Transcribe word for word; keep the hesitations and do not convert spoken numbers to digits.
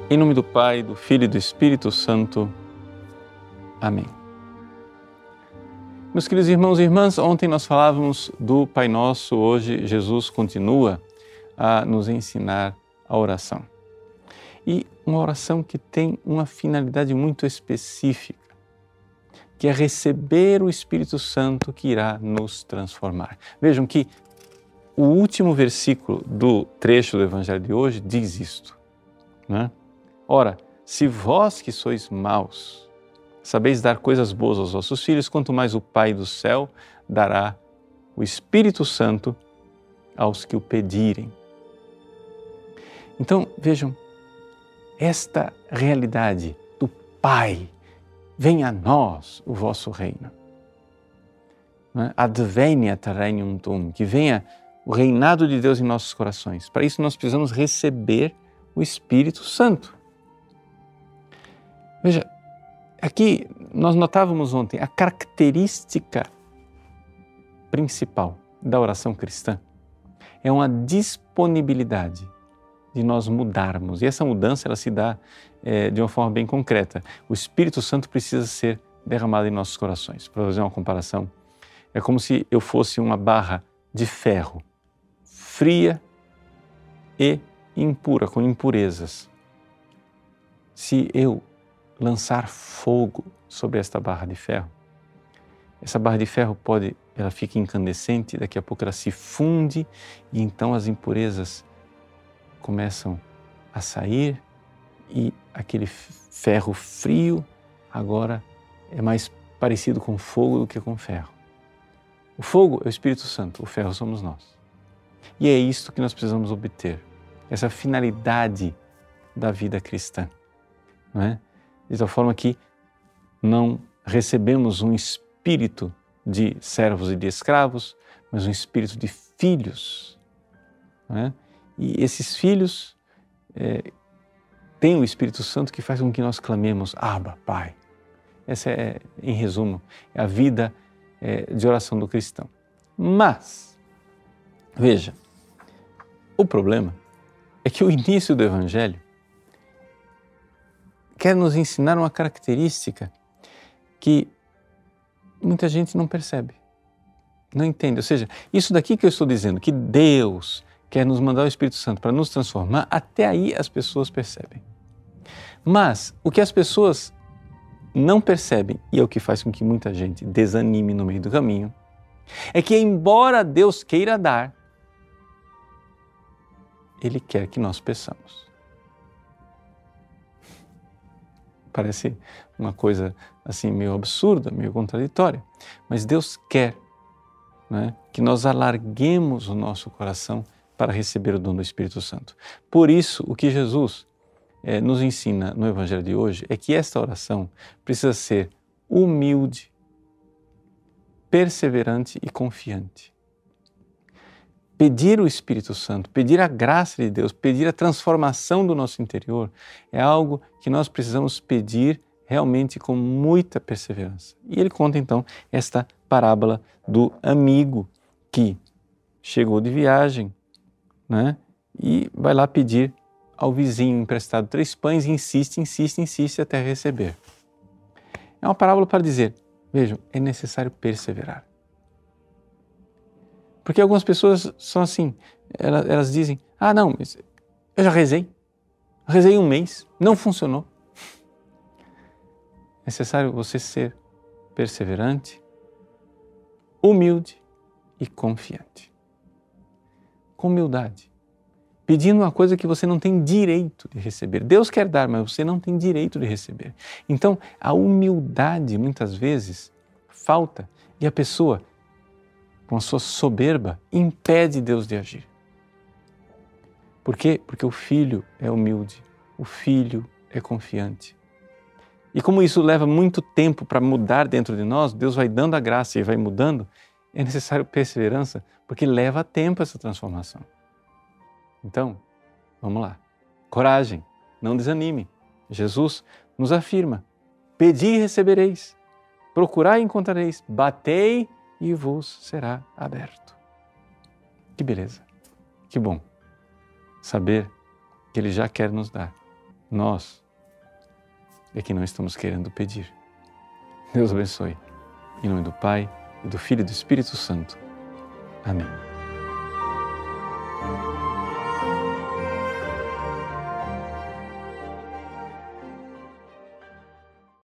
Em nome do Pai, do Filho e do Espírito Santo. Amém. Meus queridos irmãos e irmãs, ontem nós falávamos do Pai Nosso, hoje Jesus continua a nos ensinar a oração. E uma oração que tem uma finalidade muito específica, que é receber o Espírito Santo que irá nos transformar. Vejam que o último versículo do trecho do Evangelho de hoje diz isto, né? Ora, se vós que sois maus, sabeis dar coisas boas aos vossos filhos, quanto mais o Pai do céu dará o Espírito Santo aos que o pedirem. Então, vejam, esta realidade do Pai, venha a nós o vosso reino. Né? Adveniat regnum tuum, que venha o reinado de Deus em nossos corações. Para isso nós precisamos receber o Espírito Santo. Veja, aqui nós notávamos ontem a característica principal da oração cristã é uma disponibilidade de nós mudarmos. E essa mudança ela se dá é, de uma forma bem concreta. O Espírito Santo precisa ser derramado em nossos corações. Para fazer uma comparação, é como se eu fosse uma barra de ferro, fria e impura, com impurezas. Se eu lançar fogo sobre esta barra de ferro, essa barra de ferro pode, ela fica incandescente, daqui a pouco ela se funde e então as impurezas começam a sair e aquele ferro frio agora é mais parecido com fogo do que com ferro. O fogo é o Espírito Santo, o ferro somos nós. E é isto que nós precisamos obter, essa finalidade da vida cristã, não é? De tal forma que não recebemos um espírito de servos e de escravos, mas um espírito de filhos, não é? E esses filhos é, têm o Espírito Santo que faz com que nós clamemos, Abba, Pai. Essa é, em resumo, é a vida é, de oração do cristão. Mas, veja, o problema é que o início do Evangelho quer nos ensinar uma característica que muita gente não percebe, não entende. Ou seja, isso daqui que eu estou dizendo, que Deus quer nos mandar o Espírito Santo para nos transformar, até aí as pessoas percebem. Mas o que as pessoas não percebem, e é o que faz com que muita gente desanime no meio do caminho, é que embora Deus queira dar, Ele quer que nós peçamos. Parece uma coisa assim meio absurda, meio contraditória, mas Deus quer, né, que nós alarguemos o nosso coração para receber o dom do Espírito Santo. Por isso, o que Jesus eh, nos ensina no Evangelho de hoje é que esta oração precisa ser humilde, perseverante e confiante. Pedir o Espírito Santo, pedir a graça de Deus, pedir a transformação do nosso interior é algo que nós precisamos pedir realmente com muita perseverança. E ele conta então esta parábola do amigo que chegou de viagem, né, e vai lá pedir ao vizinho emprestado três pães e insiste, insiste, insiste até receber. É uma parábola para dizer, vejam, é necessário perseverar. Porque algumas pessoas são assim, elas, elas dizem, ah não, mas eu já rezei, rezei um mês, não funcionou. É necessário você ser perseverante, humilde e confiante. Com humildade, pedindo uma coisa que você não tem direito de receber. Deus quer dar, mas você não tem direito de receber. Então, a humildade muitas vezes falta e a pessoa, com a sua soberba, impede Deus de agir. Por quê? Porque o filho é humilde, o filho é confiante. E como isso leva muito tempo para mudar dentro de nós, Deus vai dando a graça e vai mudando, é necessário perseverança, porque leva tempo essa transformação. Então, vamos lá. Coragem, não desanime. Jesus nos afirma, pedi e recebereis, procurai e encontrareis, batei e vos será aberto. Que beleza, que bom saber que Ele já quer nos dar Nós é que não estamos querendo pedir. Deus abençoe. Em nome do Pai, e do Filho e do Espírito Santo. Amém.